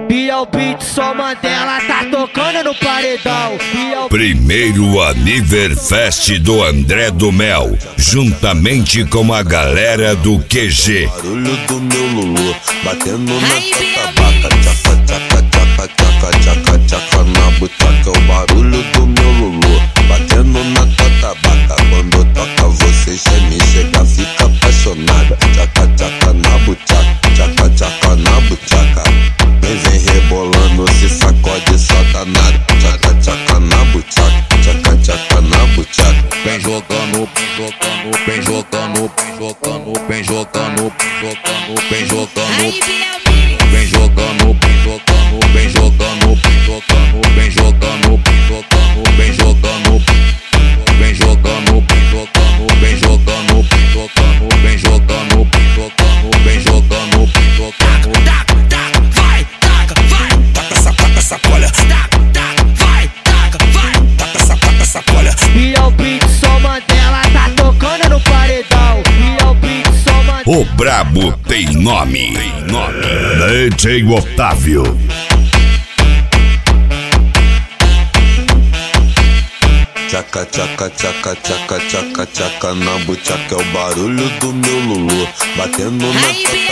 Biel Beat, só Mandela tá tocando no paredão. Primeiro Aniverfest do André do Mel, juntamente com a galera do QG. Barulho do meu Lulu, batendo na tabaca, tchaca, tchaca, tchaca, tchaca, tchaca, tchaca na butaca. É o barulho do meu Lulu, batendo na tabaca. Quando toca você geme, chega, fica apaixonada. Tchaca, tchaca na butaca, tchaca, tchaca na butaca. Vem rebolando, se sacode, só danado. Tchaca, tchaca na butaca, tchaca, tchaca na butaca. Vem jogando, vem jogando, vem jogando, vem jogando, vem jogando, vem jogando, vem jogando, vem jogando, vem jogando, vem jogando, vem jogando, vem jogando, vem jogando, vem jogando, vem jogando, Vai, taca, vai, taca sacolha, vai, taca, vai, taca sacolha. Biel Beat, só Mandela tá tocando no paredão. Biel Beat, só Mandela. O brabo tem nome, DJ Otávio. Tchaca, tchaca, tchaca, tchaca, tchaca, tchaca na butaca. É o barulho do meu Lulu, batendo na